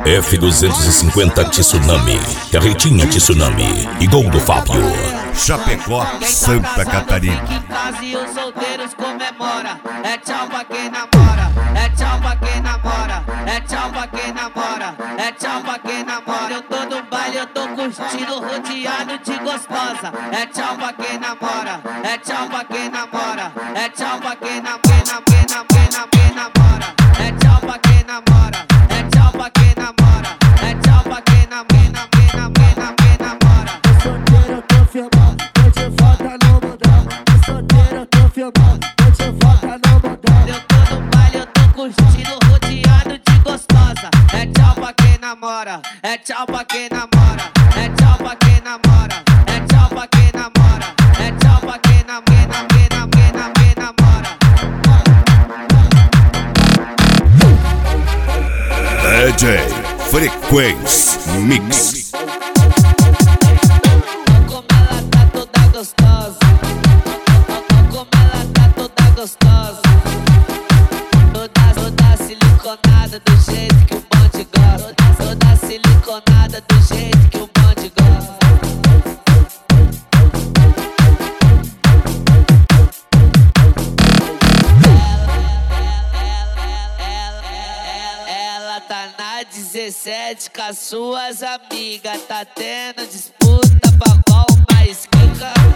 F250 Tsunami, Carretinha Tsunami e Gol do Fábio. Chapecó, Santa Catarina. Que fase os solteiros comemora. É tchau pra quem namora. É tchau pra quem namora. É tchau pra quem namora. É tchau pra quem namora. Eu tô no baile, eu tô curtindo, rodeado de gostosa. É tchau pra quem namora. É tchau pra quem namora. É tchau pra quem namora. É tchau pra quem namora. É tchau pra quem namora. É tchau pra quem namora. Solteiro eu tô filmando, tô de volta no mundão. Solteiro eu tô filmando, tô de volta no mundão. Eu tô no baile, eu tô curtindo, rodeado de gostosa. É tchau pra quem namora, é tchau pra quem namora, é tchau pra quem namora, é tchau pra quem namora, é tchau pra quem namora. DJ Frequência Mix. Como ela tá toda gostosa, como ela tá toda gostosa. Toda siliconada do jeito que o bonde gosta. Toda siliconada do jeito que o bonde gosta. Ela tá na 17 com as suas amigas. Tá tendo disputa pra qual mais quica.